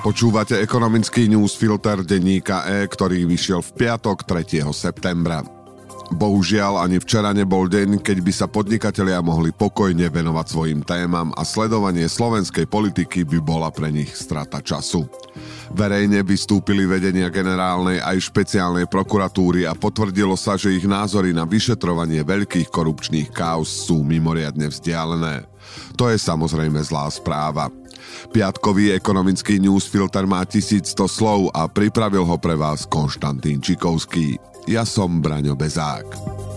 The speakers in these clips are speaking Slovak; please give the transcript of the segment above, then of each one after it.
Počúvate ekonomický newsfilter denníka E, ktorý vyšiel v piatok 3. septembra. Bohužiaľ ani včera nebol deň, keď by sa podnikatelia mohli pokojne venovať svojim témam a sledovanie slovenskej politiky by bola pre nich strata času. Verejne vystúpili vedenia generálnej aj špeciálnej prokuratúry a potvrdilo sa, že ich názory na vyšetrovanie veľkých korupčných káuz sú mimoriadne vzdialené. To je samozrejme zlá správa. Piatkový ekonomický newsfilter má 1100 slov a pripravil ho pre vás Konštantín Čikovský. Ja som Braňo Bezák.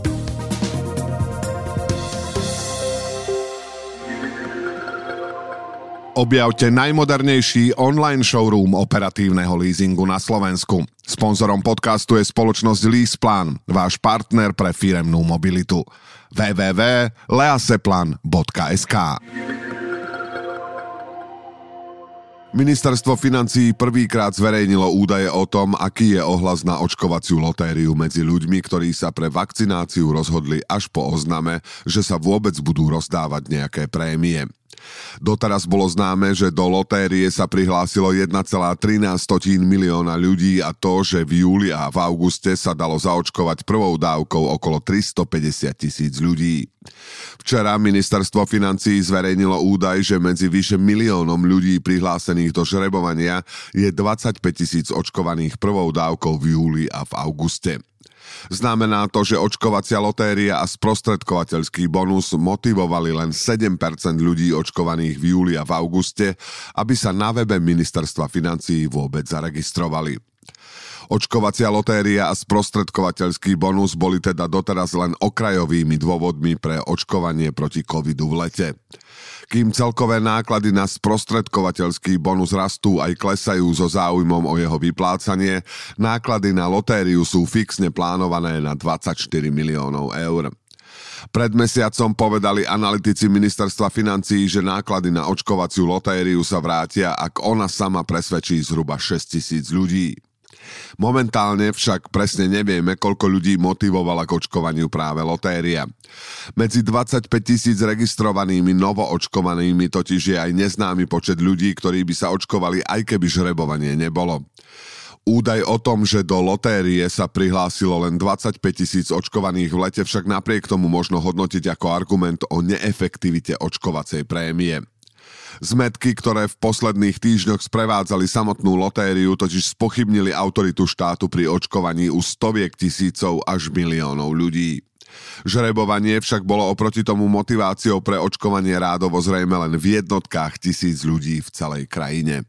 Objavte najmodernejší online showroom operatívneho leasingu na Slovensku. Sponzorom podcastu je spoločnosť LeasePlan, váš partner pre firemnú mobilitu. www.leaseplan.sk. Ministerstvo financií prvýkrát zverejnilo údaje o tom, aký je ohlas na očkovaciu lotériu medzi ľuďmi, ktorí sa pre vakcináciu rozhodli až po ozname, že sa vôbec budú rozdávať nejaké prémie. Doteraz bolo známe, že do lotérie sa prihlásilo 1,13 milióna ľudí a to, že v júli a v auguste sa dalo zaočkovať prvou dávkou okolo 350 000 ľudí. Včera ministerstvo financií zverejnilo údaj, že medzi vyše miliónom ľudí prihlásených do žrebovania je 25 000 očkovaných prvou dávkou v júli a v auguste. Znamená to, že očkovacia lotéria a sprostredkovateľský bonus motivovali len 7% ľudí očkovaných v júli a v auguste, aby sa na webe ministerstva financií vôbec zaregistrovali. Očkovacia lotéria a sprostredkovateľský bonus boli teda doteraz len okrajovými dôvodmi pre očkovanie proti covidu v lete. Kým celkové náklady na sprostredkovateľský bonus rastú aj klesajú so záujmom o jeho vyplácanie, náklady na lotériu sú fixne plánované na 24 miliónov eur. Pred mesiacom povedali analytici ministerstva financií, že náklady na očkovaciu lotériu sa vrátia, ak ona sama presvedčí zhruba 6 000 ľudí. Momentálne však presne nevieme, koľko ľudí motivovala k očkovaniu práve lotéria. Medzi 25 000 registrovanými novoočkovanými totiž je aj neznámy počet ľudí, ktorí by sa očkovali, aj keby žrebovanie nebolo. Údaj o tom, že do lotérie sa prihlásilo len 25 000 očkovaných v lete, však napriek tomu možno hodnotiť ako argument o neefektivite očkovacej prémie. Zmätky, ktoré v posledných týždňoch sprevádzali samotnú lotériu, totiž spochybnili autoritu štátu pri očkovaní u stoviek tisícov až miliónov ľudí. Žrebovanie však bolo oproti tomu motiváciou pre očkovanie rádovo zrejme len v jednotkách tisíc ľudí v celej krajine.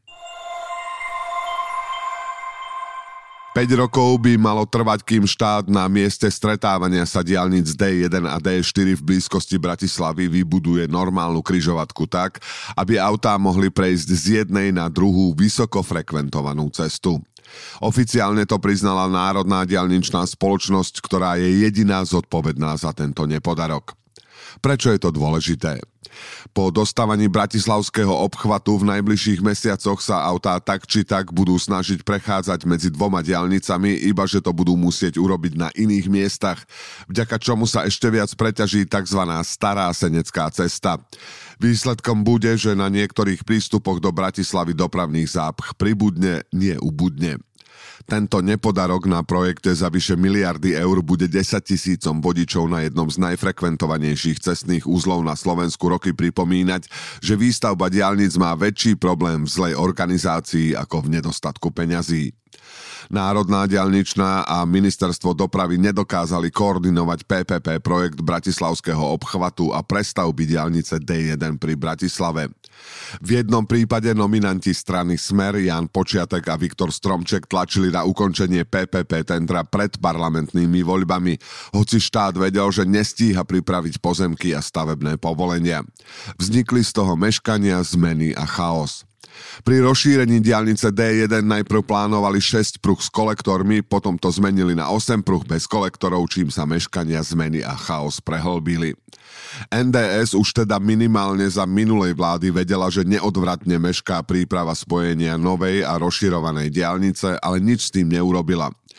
5 rokov by malo trvať, kým štát na mieste stretávania sa diaľnic D1 a D4 v blízkosti Bratislavy vybuduje normálnu križovatku tak, aby autá mohli prejsť z jednej na druhú vysoko frekventovanú cestu. Oficiálne to priznala Národná diaľničná spoločnosť, ktorá je jediná zodpovedná za tento nepodarok. Prečo je to dôležité? Po dostávaní bratislavského obchvatu v najbližších mesiacoch sa autá tak či tak budú snažiť prechádzať medzi dvoma diaľnicami, iba že to budú musieť urobiť na iných miestach, vďaka čomu sa ešte viac preťaží tzv. Stará senecká cesta. Výsledkom bude, že na niektorých prístupoch do Bratislavy dopravných zápch pribudne, nie ubudne. Tento nepodarok na projekte za vyše miliardy eur bude 10 000 vodičov na jednom z najfrekventovanejších cestných uzlov na Slovensku roky pripomínať, že výstavba diaľnic má väčší problém v zlej organizácii ako v nedostatku peňazí. Národná diaľničná a ministerstvo dopravy nedokázali koordinovať PPP projekt bratislavského obchvatu a prestavby diaľnice D1 pri Bratislave. V jednom prípade nominanti strany Smer Ján Počiatek a Viktor Stromček tlačili na ukončenie PPP tendra pred parlamentnými voľbami, hoci štát vedel, že nestíha pripraviť pozemky a stavebné povolenia. Vznikli z toho meškania, zmeny a chaos. Pri rozšírení diaľnice D1 najprv plánovali 6 pruh s kolektormi, potom to zmenili na 8 pruh bez kolektorov, čím sa meškania, zmeny a chaos prehlbili. NDS už teda minimálne za minulej vlády vedela, že neodvratne mešká príprava spojenia novej a rozširovanej diaľnice, ale nič s tým neurobila.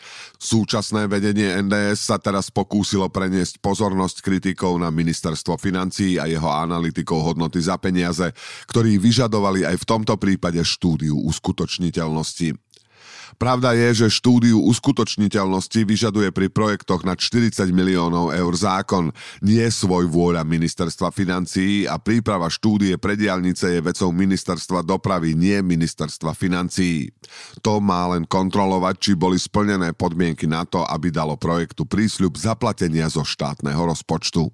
Súčasné vedenie NDS sa teraz pokúsilo preniesť pozornosť kritikov na ministerstvo financií a jeho analytikov hodnoty za peniaze, ktorí vyžadovali aj v tomto prípade štúdiu uskutočniteľnosti. Pravda je, že štúdiu uskutočniteľnosti vyžaduje pri projektoch nad 40 miliónov eur zákon, nie svojvôľa ministerstva financií a príprava štúdie pre diaľnice je vecou ministerstva dopravy, nie ministerstva financií. To má len kontrolovať, či boli splnené podmienky na to, aby dalo projektu prísľub zaplatenia zo štátneho rozpočtu.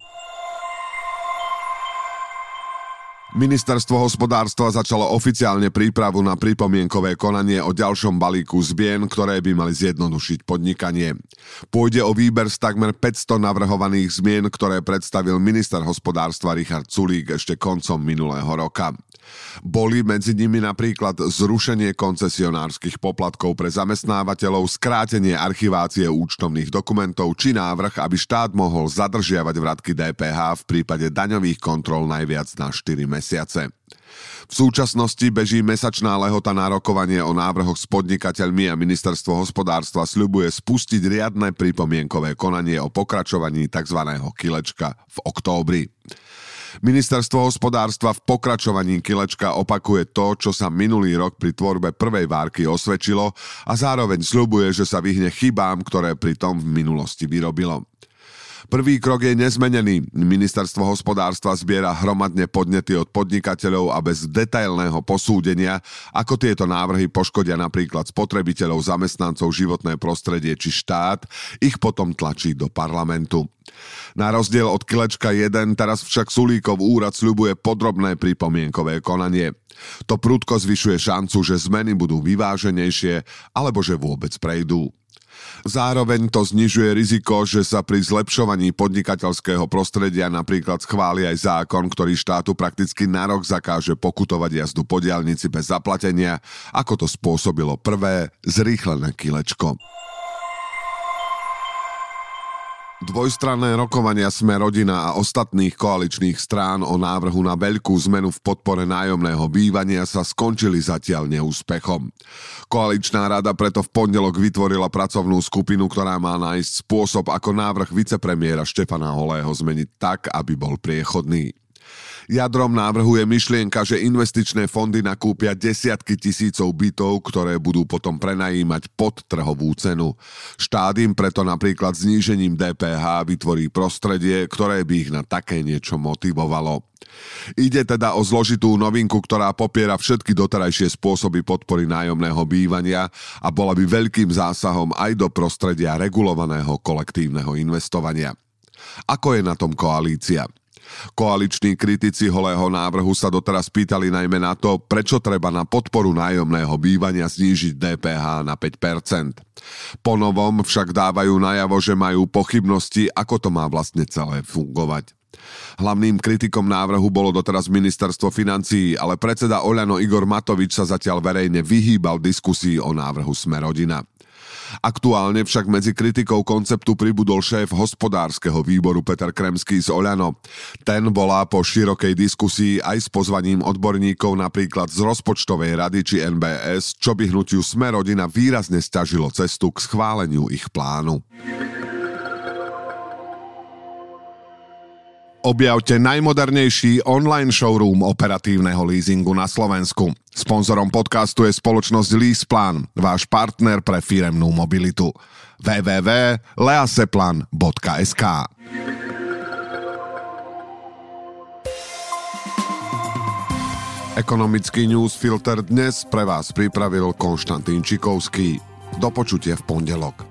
Ministerstvo hospodárstva začalo oficiálne prípravu na pripomienkové konanie o ďalšom balíku zmien, ktoré by mali zjednodušiť podnikanie. Pôjde o výber z takmer 500 navrhovaných zmien, ktoré predstavil minister hospodárstva Richard Sulík ešte koncom minulého roka. Boli medzi nimi napríklad zrušenie koncesionárskych poplatkov pre zamestnávateľov, skrátenie archivácie účtovných dokumentov či návrh, aby štát mohol zadržiavať vratky DPH v prípade daňových kontrol najviac na 4 mesiace. V súčasnosti beží mesačná lehota na rokovanie o návrhoch s podnikateľmi a ministerstvo hospodárstva sľubuje spustiť riadne pripomienkové konanie o pokračovaní tzv. Kilečka v októbri. Ministerstvo hospodárstva v pokračovaní Kilečka opakuje to, čo sa minulý rok pri tvorbe prvej várky osvedčilo a zároveň sľubuje, že sa vyhne chybám, ktoré pri tom v minulosti vyrobilo. Prvý krok je nezmenený. Ministerstvo hospodárstva zbiera hromadne podnety od podnikateľov a bez detailného posúdenia, ako tieto návrhy poškodia napríklad spotrebiteľov, zamestnancov, životné prostredie či štát, ich potom tlačí do parlamentu. Na rozdiel od Kilečka 1, teraz však Sulíkov úrad sľubuje podrobné pripomienkové konanie. To prudko zvyšuje šancu, že zmeny budú vyváženejšie alebo že vôbec prejdú. Zároveň to znižuje riziko, že sa pri zlepšovaní podnikateľského prostredia napríklad schváli aj zákon, ktorý štátu prakticky na rok zakáže pokutovať jazdu po diaľnici bez zaplatenia, ako to spôsobilo prvé zrýchlené Kilečko. Dvojstranné rokovania Sme rodina a ostatných koaličných strán o návrhu na veľkú zmenu v podpore nájomného bývania sa skončili zatiaľ neúspechom. Koaličná rada preto v pondelok vytvorila pracovnú skupinu, ktorá má nájsť spôsob, ako návrh vicepremiéra Štefana Holého zmeniť tak, aby bol priechodný. Jadrom návrhu je myšlienka, že investičné fondy nakúpia desiatky tisícov bytov, ktoré budú potom prenajímať pod trhovú cenu. Štát im preto napríklad znížením DPH vytvorí prostredie, ktoré by ich na také niečo motivovalo. Ide teda o zložitú novinku, ktorá popiera všetky doterajšie spôsoby podpory nájomného bývania a bola by veľkým zásahom aj do prostredia regulovaného kolektívneho investovania. Ako je na tom koalícia? Koaliční kritici Holého návrhu sa doteraz pýtali najmä na to, prečo treba na podporu nájomného bývania znížiť DPH na 5%. Po novom však dávajú najavo, že majú pochybnosti, ako to má vlastne celé fungovať. Hlavným kritikom návrhu bolo doteraz ministerstvo financií, ale predseda Oľano Igor Matovič sa zatiaľ verejne vyhýbal diskusii o návrhu Sme rodina. Aktuálne však medzi kritikou konceptu pribudol šéf hospodárskeho výboru Peter Kremský z Oľano. Ten volá po širokej diskusii aj s pozvaním odborníkov napríklad z rozpočtovej rady či NBS, čo by hnutiu Sme rodina výrazne sťažilo cestu k schváleniu ich plánu. Objavte najmodernejší online showroom operatívneho leasingu na Slovensku. Sponzorom podcastu je spoločnosť LeasePlan, váš partner pre firemnú mobilitu. www.leaseplan.sk. Ekonomický newsfilter dnes pre vás pripravil Konštantín Čikovský. Do počutia v pondelok.